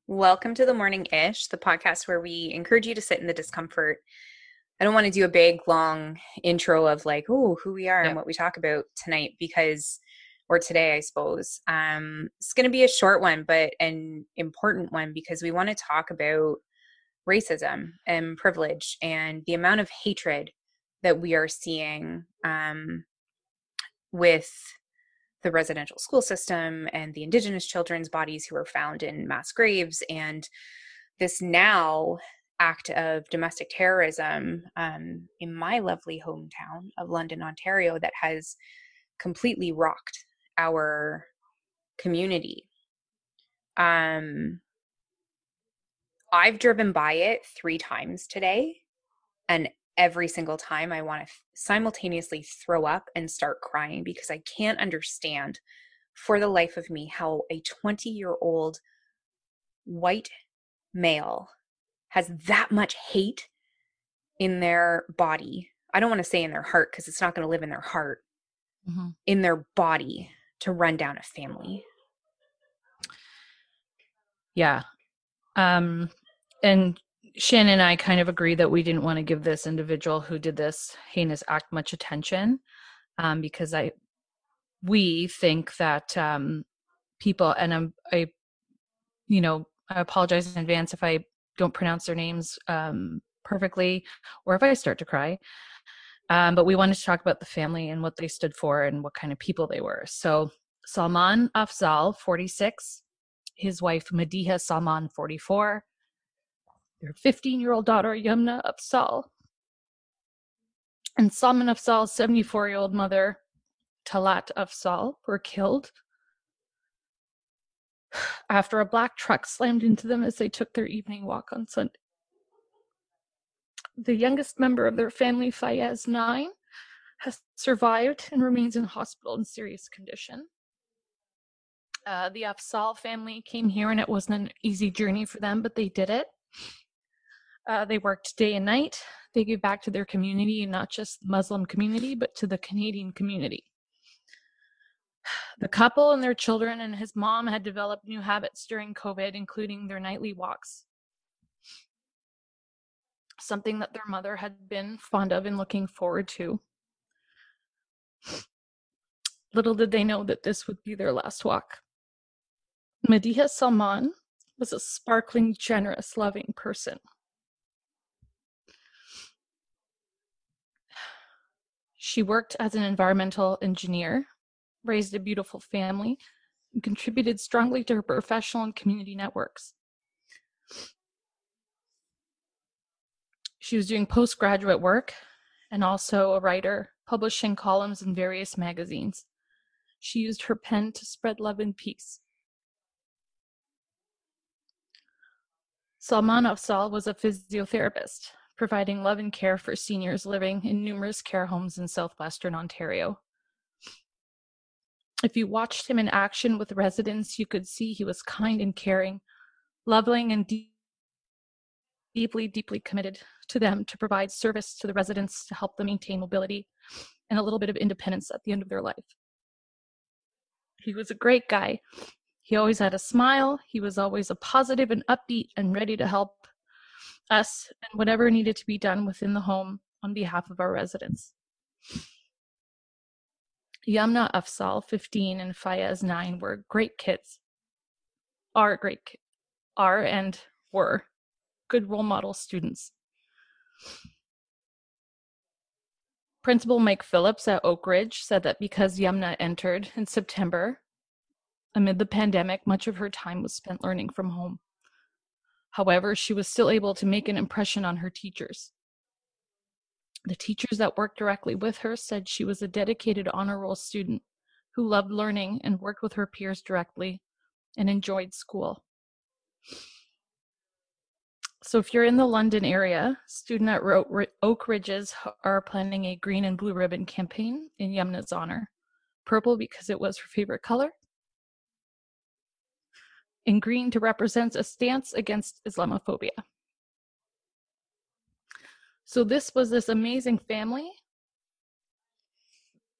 Welcome to the Morning Ish, the podcast where we encourage you to sit in the discomfort. I don't want to do a big, long intro of like, oh, who we are and Yeah. what we talk about tonight because, or today, I suppose. It's going to be a short one, but an important one because we want to talk about racism and privilege and the amount of hatred that we are seeing with the residential school system and the Indigenous children's bodies who were found in mass graves and this now act of domestic terrorism in my lovely hometown of London, Ontario, that has completely rocked our community. Um, I've driven by it 3 times today, and every single time I want to simultaneously throw up and start crying because I can't understand for the life of me how a 20-year-old white male has that much hate in their body. I don't want to say in their heart because it's not going to live in their heart, hmm in their body to run down a family. Yeah. Um, and Shannon and I kind of agree that we didn't want to give this individual who did this heinous act much attention, because we think that people, and I apologize in advance if I don't pronounce their names perfectly or if I start to cry. But we wanted to talk about the family and what they stood for and what kind of people they were. So Salman Afzal, 46, his wife Madiha Salman, 44, their 15-year-old daughter Yumna Afzal, and Salman Afzal's 74-year-old mother Talat Afzal were killed after a black truck slammed into them as they took their evening walk on Sunday. The youngest member of their family, Fayez, 9, has survived and remains in hospital in serious condition. The Afzal family came here, and it wasn't an easy journey for them, but they did it. They worked day and night. They gave back to their community, and not just the Muslim community, but to the Canadian community. The couple and their children and his mom had developed new habits during COVID, including their nightly walks, something that their mother had been fond of and looking forward to. Little did they know that this would be their last walk. Madiha Salman was a sparkling, generous, loving person. She worked as an environmental engineer, raised a beautiful family, and contributed strongly to her professional and community networks. She was doing postgraduate work and also a writer, publishing columns in various magazines. She used her pen to spread love and peace. Salman Afzal was a physiotherapist, providing love and care for seniors living in numerous care homes in southwestern Ontario. If you watched him in action with residents, you could see he was kind and caring, loving and deeply, deeply committed to them to provide service to the residents to help them maintain mobility and a little bit of independence at the end of their life. He was a great guy. He always had a smile. He was always a positive and upbeat and ready to help us and whatever needed to be done within the home on behalf of our residents. Yumna Afzal, 15, and Fayez, 9, were great kids. Are and were good role model students. Principal Mike Phillips at Oak Ridge said that because Yumna entered in September, amid the pandemic, much of her time was spent learning from home. However, she was still able to make an impression on her teachers. The teachers that worked directly with her said she was a dedicated honor roll student who loved learning and worked with her peers directly and enjoyed school. So if you're in the London area, students at Oak Ridges are planning a green and blue ribbon campaign in Yumna's honor. Purple because it was her favorite color, and green to represent a stance against Islamophobia. So this was this amazing family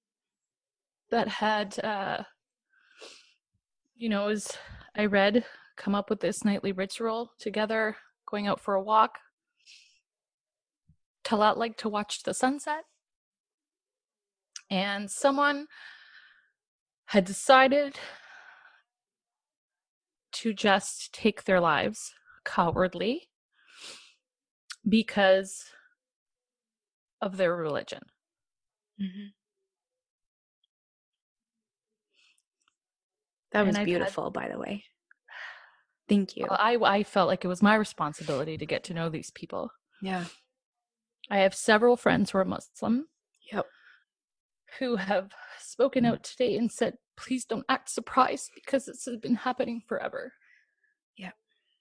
that had, as I read come up with this nightly ritual together, going out for a walk. Talat liked to watch the sunset. And someone had decided to just take their lives cowardly because of their religion. Mm-hmm. That was beautiful, by the way. Thank you. I felt like it was my responsibility to get to know these people. Yeah. I have several friends who are Muslim. Yep. Who have spoken out today and said, please don't act surprised because this has been happening forever. Yep.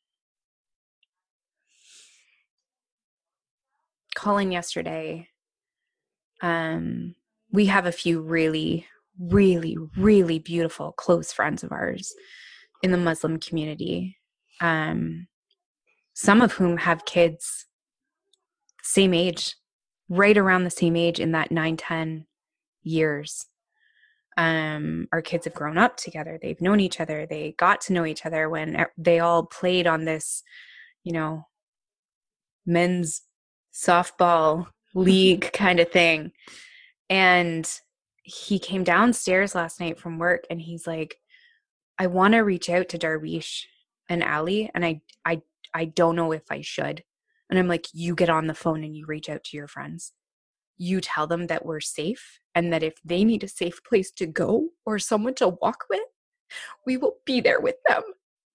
Calling yesterday, we have a few really, really, really beautiful close friends of ours in the Muslim community. Some of whom have kids same age, right around the same age in that 9-10 years. Our kids have grown up together. They've known each other. They got to know each other when they all played on this, men's softball league kind of thing. And he came downstairs last night from work and he's like, I want to reach out to Darwish and Ali, and I don't know if I should. And I'm like, you get on the phone and you reach out to your friends. You tell them that we're safe and that if they need a safe place to go or someone to walk with, we will be there with them.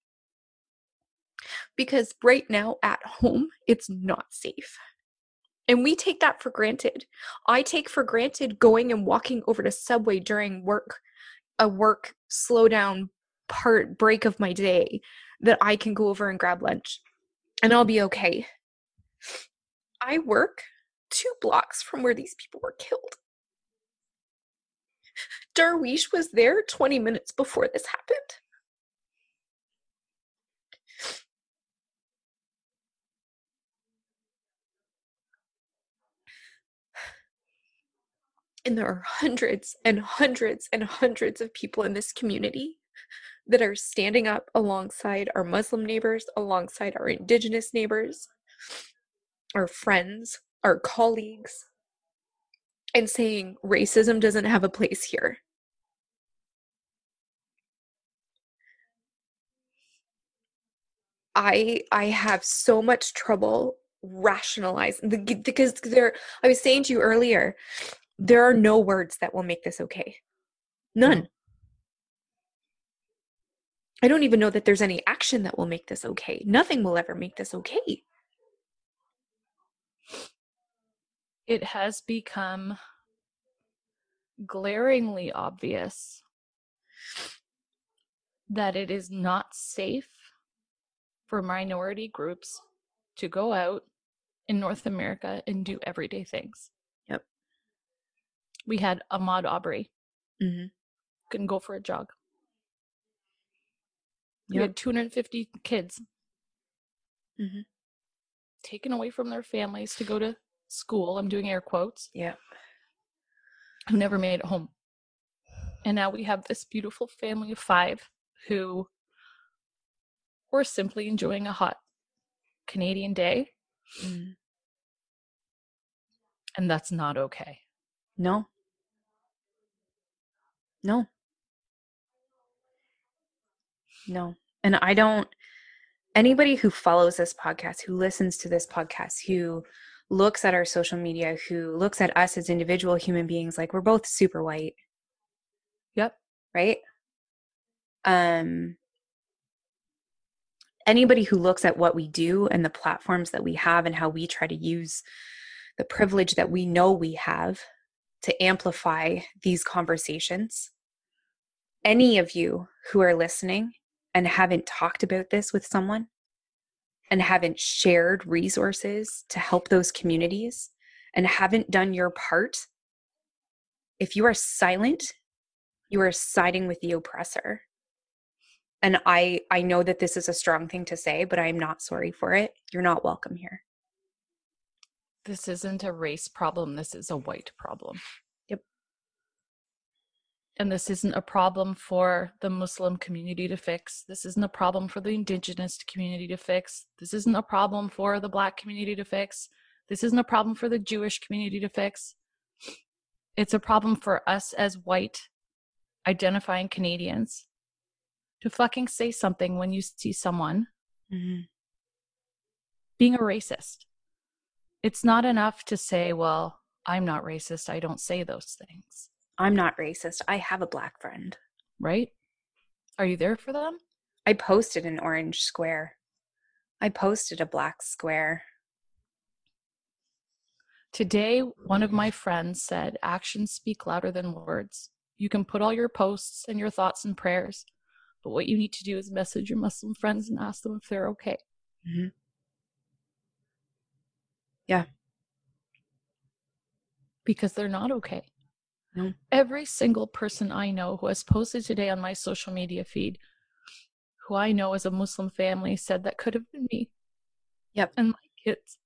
Because right now at home, it's not safe. And we take that for granted. I take for granted going and walking over to Subway during a work slow down break of my day, that I can go over and grab lunch and I'll be okay. I work 2 blocks from where these people were killed. Darwish was there 20 minutes before this happened. And there are hundreds and hundreds and hundreds of people in this community that are standing up alongside our Muslim neighbors, alongside our Indigenous neighbors, our friends, our colleagues, and saying racism doesn't have a place here. I have so much trouble rationalizing because I was saying to you earlier, there are no words that will make this okay. None. No. I don't even know that there's any action that will make this okay. Nothing will ever make this okay. It has become glaringly obvious that it is not safe for minority groups to go out in North America and do everyday things. Yep. We had Ahmaud Arbery. Mm-hmm. Couldn't go for a jog. Yep. We had 250 kids mm-hmm. taken away from their families to go to school. I'm doing air quotes. Yeah. Who never made it home. And now we have this beautiful family of 5 who were simply enjoying a hot Canadian day. Mm-hmm. And that's not okay. No. No. No. And anybody who follows this podcast, who listens to this podcast, who looks at our social media, who looks at us as individual human beings, like we're both super white. Yep. Right? Anybody who looks at what we do and the platforms that we have and how we try to use the privilege that we know we have to amplify these conversations, any of you who are listening and haven't talked about this with someone and haven't shared resources to help those communities and haven't done your part, if you are silent, you are siding with the oppressor. And I know that this is a strong thing to say, but I'm not sorry for it. You're not welcome here. This isn't a race problem. This is a white problem. Yep. And this isn't a problem for the Muslim community to fix. This isn't a problem for the indigenous community to fix. This isn't a problem for the Black community to fix. This isn't a problem for the Jewish community to fix. It's a problem for us as white identifying Canadians to fucking say something when you see someone being a racist. It's not enough to say, well, I'm not racist. I don't say those things. I'm not racist. I have a Black friend. Right? Are you there for them? I posted an orange square. I posted a black square. Today, one of my friends said, actions speak louder than words. You can put all your posts and your thoughts and prayers, but what you need to do is message your Muslim friends and ask them if they're okay. Mm-hmm. Yeah. Because they're not okay. No. Every single person I know who has posted today on my social media feed, who I know as a Muslim family, said that could have been me. Yep. And my kids.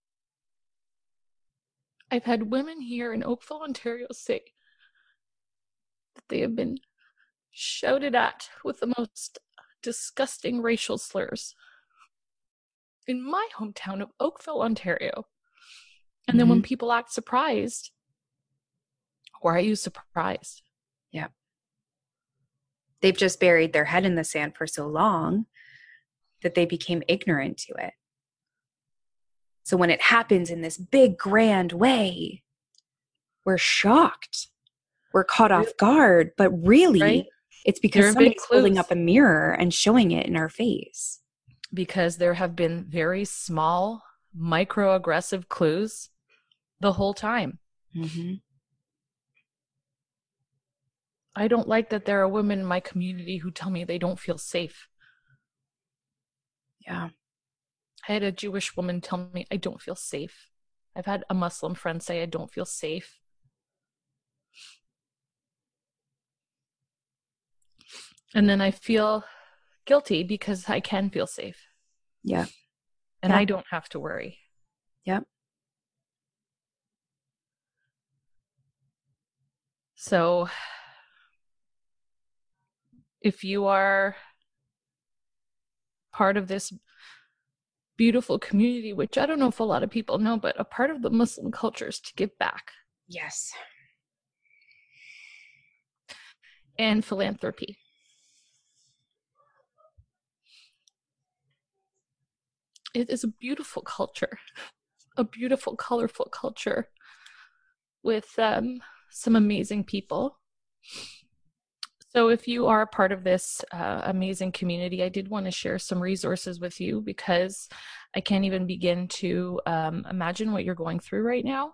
I've had women here in Oakville, Ontario say that they have been shouted at with the most disgusting racial slurs in my hometown of Oakville, Ontario. And then when people act surprised, why are you surprised? Yeah. They've just buried their head in the sand for so long that they became ignorant to it. So when it happens in this big, grand way, we're shocked. We're caught off guard. But really, right? It's because somebody's holding up a mirror and showing it in our face. Because there have been very small, microaggressive clues the whole time. Mm-hmm. I don't like that there are women in my community who tell me they don't feel safe. Yeah. I had a Jewish woman tell me I don't feel safe. I've had a Muslim friend say I don't feel safe. And then I feel guilty because I can feel safe. Yeah. And I don't have to worry. Yep. So if you are part of this beautiful community, which I don't know if a lot of people know, but a part of the Muslim culture is to give back. Yes. And philanthropy. It is a beautiful culture, a beautiful, colorful culture with some amazing people. So if you are a part of this amazing community, I did want to share some resources with you because I can't even begin to imagine what you're going through right now.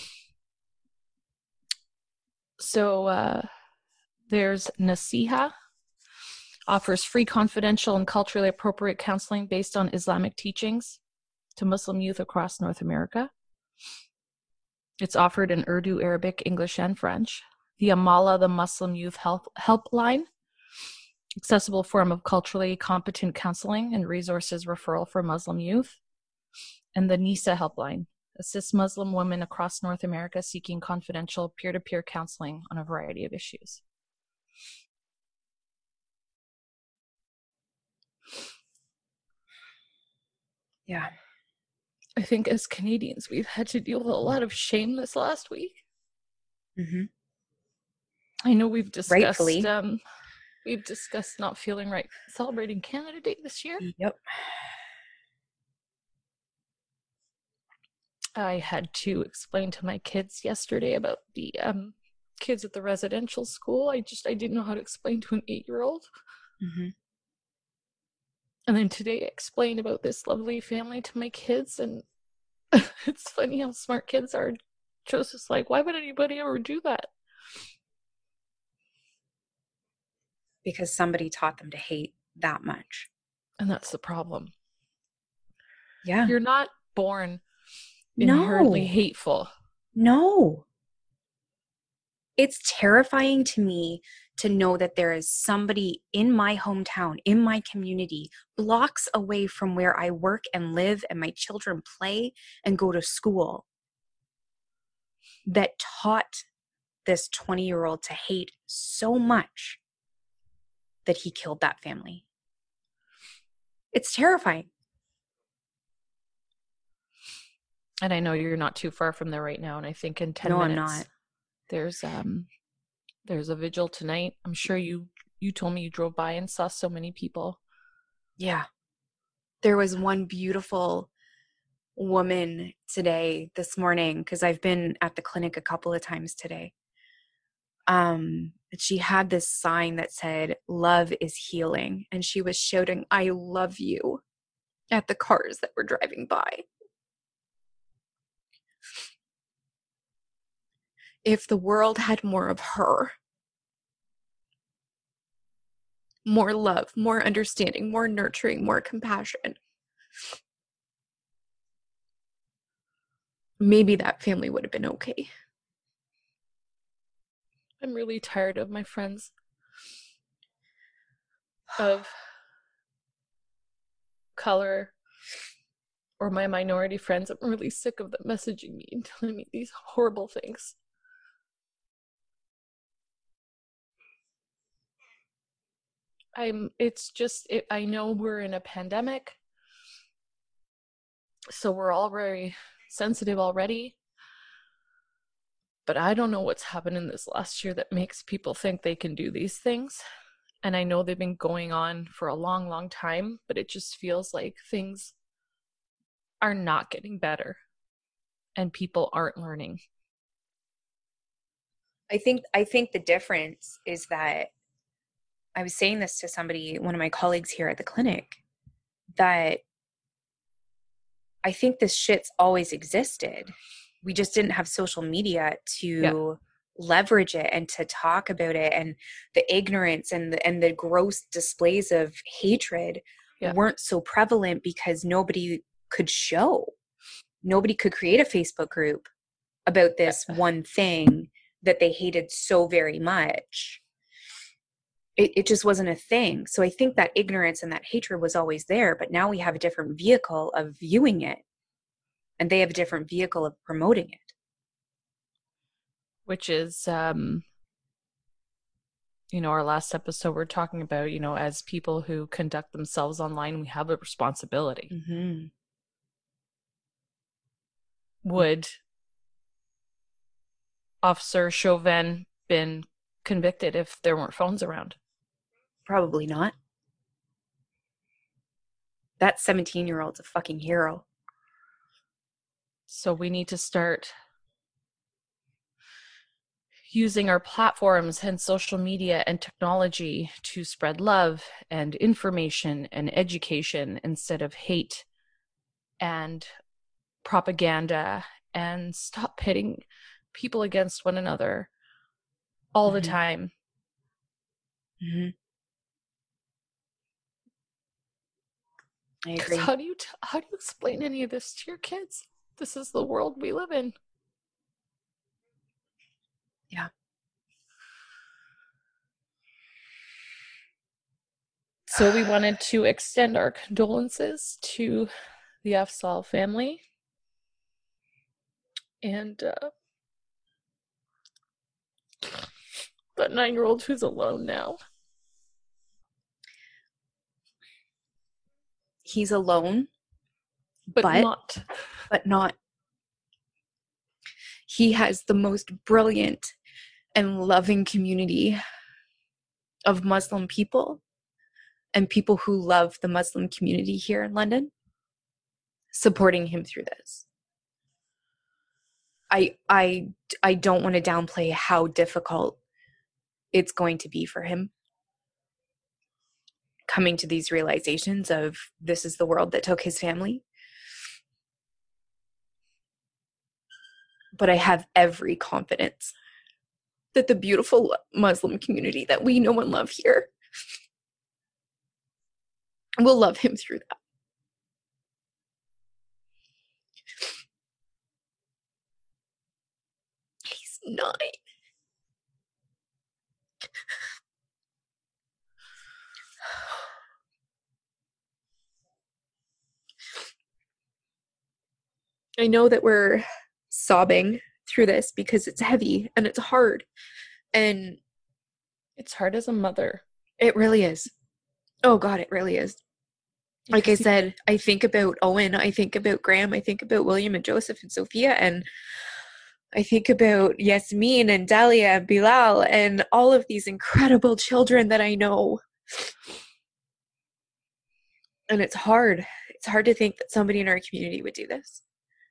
So there's Nasiha, offers free, confidential, and culturally appropriate counseling based on Islamic teachings to Muslim youth across North America. It's offered in Urdu, Arabic, English, and French. The Amala, the Muslim Youth Helpline, accessible form of culturally competent counseling and resources referral for Muslim youth. And the NISA Helpline, assists Muslim women across North America seeking confidential peer-to-peer counseling on a variety of issues. Yeah. I think as Canadians, we've had to deal with a lot of shame this last week. Mm-hmm. I know we've discussed not feeling right celebrating Canada Day this year. Yep. I had to explain to my kids yesterday about the kids at the residential school. I didn't know how to explain to an 8-year-old. Mm-hmm. And then today I explained about this lovely family to my kids, and it's funny how smart kids are. Joseph's like, why would anybody ever do that? Because somebody taught them to hate that much. And that's the problem. Yeah. You're not born inherently hateful. No. It's terrifying to me to know that there is somebody in my hometown, in my community, blocks away from where I work and live and my children play and go to school, that taught this 20-year-old to hate so much that he killed that family. It's terrifying. And I know you're not too far from there right now, and I think in 10 No, I'm minutes not. there's a vigil tonight. I'm sure you told me you drove by and saw so many people. Yeah. There was one beautiful woman this morning, because I've been at the clinic a couple of times today. She had this sign that said, "Love is healing," and she was shouting, "I love you," at the cars that were driving by. If the world had more of her, more love, more understanding, more nurturing, more compassion, maybe that family would have been okay. I'm really tired of my friends of color or my minority friends. I'm really sick of them messaging me and telling me these horrible things. I know we're in a pandemic, so we're all very sensitive already. But I don't know what's happened in this last year that makes people think they can do these things. And I know they've been going on for a long, long time, but it just feels like things are not getting better and people aren't learning. I think the difference is that I was saying this to somebody, one of my colleagues here at the clinic, that I think this shit's always existed. We just didn't have social media Yeah. to leverage it and to talk about it, and the ignorance and the gross displays of hatred Yeah. weren't so prevalent because nobody could show. Nobody could create a Facebook group about this one thing that they hated so very much. It just wasn't a thing. So I think that ignorance and that hatred was always there, but now we have a different vehicle of viewing it, and they have a different vehicle of promoting it. Which is our last episode we're talking about, as people who conduct themselves online, we have a responsibility. Mm-hmm. Would Officer Chauvin been convicted if there weren't phones around? Probably not. That 17-year-old's a fucking hero. So we need to start using our platforms and social media and technology to spread love and information and education instead of hate and propaganda, and stop pitting people against one another all the time. Mm-hmm. I Because agree. how do you explain any of this to your kids? This is the world we live in. Yeah. So we wanted to extend our condolences to the Afzal family and that 9-year-old who's alone now. He's alone, But not. but not. He has the most brilliant and loving community of Muslim people and people who love the Muslim community here in London supporting him through this. I don't want to downplay how difficult it's going to be for him coming to these realizations of this is the world that took his family. But I have every confidence that the beautiful Muslim community that we know and love here will love him through that. He's 9. I know that we're sobbing through this because it's heavy and it's hard. And It's hard as a mother it really is. Oh God, it really is. Like I because said, I think about Owen, I think about Graham, I think about William and Joseph and Sophia, and I think about Yasmin and Dahlia and Bilal and all of these incredible children that I know. And it's hard. It's hard to think that somebody in our community would do this.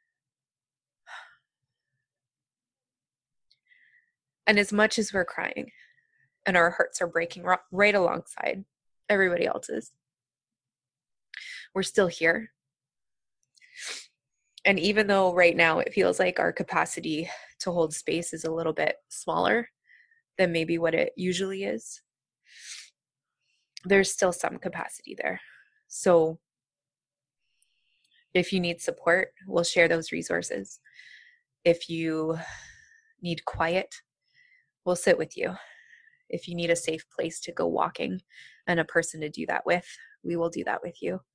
And as much as we're crying and our hearts are breaking right alongside everybody else's, we're still here. And even though right now it feels like our capacity to hold space is a little bit smaller than maybe what it usually is, there's still some capacity there. So if you need support, we'll share those resources. If you need quiet, we'll sit with you. If you need a safe place to go walking and a person to do that with, we will do that with you.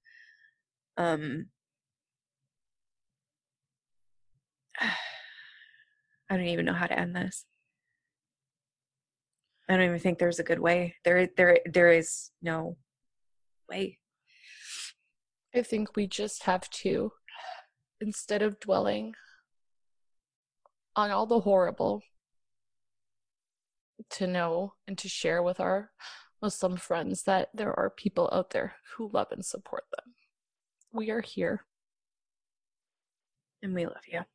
I don't even know how to end this. I don't even think there's a good way. There is no way. I think we just have to, instead of dwelling on all the horrible, to know and to share with our Muslim friends that there are people out there who love and support them. We are here. And we love you.